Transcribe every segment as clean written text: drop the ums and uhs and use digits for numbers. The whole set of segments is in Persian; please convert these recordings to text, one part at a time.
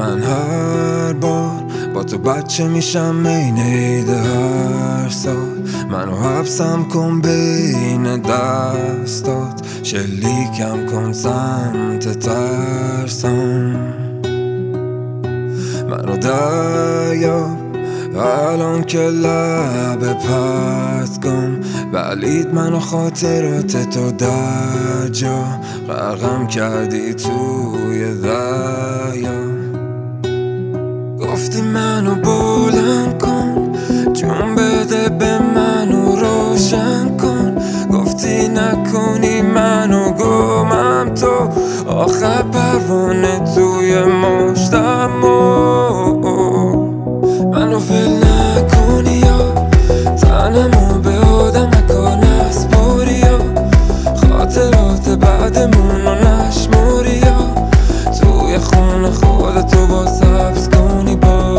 من هر بار با تو بچه میشم این عید هر سال. منو حبسم کن بین دستات، شلیکم کن سمت ترسم. منو دریاب الان که لب پرتگم، ولید منو خاطرات تو در جا غرقم کردی توی دریا. گفتی منو بلند کن، جون بده به منو روشن کن. گفتی نکنی منو گمم تو، آخر پروانه توی مشتم. منو ول نکنی یا تنمو به آدم نکن نسپاری یا خاطرات بعدمونو نشماری یا توی خونه خودتو باز حبس کنی.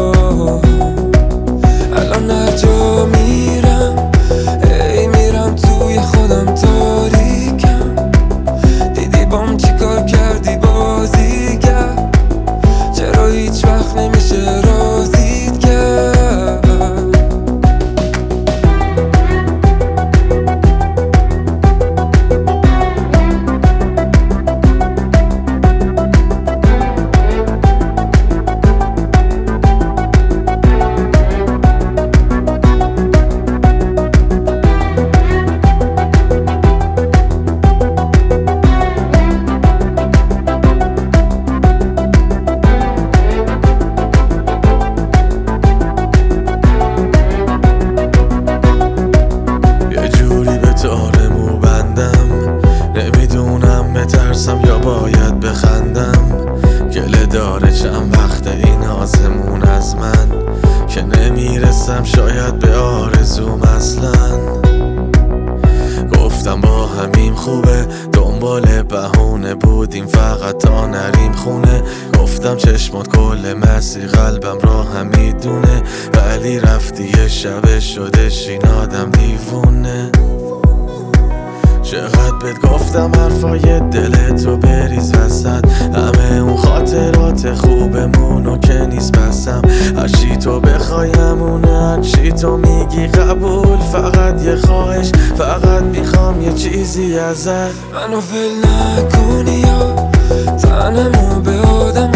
الان هر جا میرم میرم توی خودم تاریکم. دیدی بام چی کار کردی بازیگر، چرا هیچ وقت نمیشه رازیت کرد. ترسم یا باید بخندم، گله داره چند وقت این آزمون از من که نمیرسم شاید به آرزوم اصلا. گفتم با همین خوبه، دنبال بهونه بودیم فقط تا نریم خونه. گفتم چشمات کل مسیر قلبم را هم میدونه، ولی رفتی یه شبه شدش این آدم دیوونه. چقدر بهت گفتم حرفای دلتو بریز وسط، همه اون خاطرات خوبمونو که نیست بسم. هرچی تو بخوای همونه، هرچی تو میگی قبول، فقط یه خواهش، فقط میخوام یه چیزی ازت. منو ول نکنی یا تنمو به آدم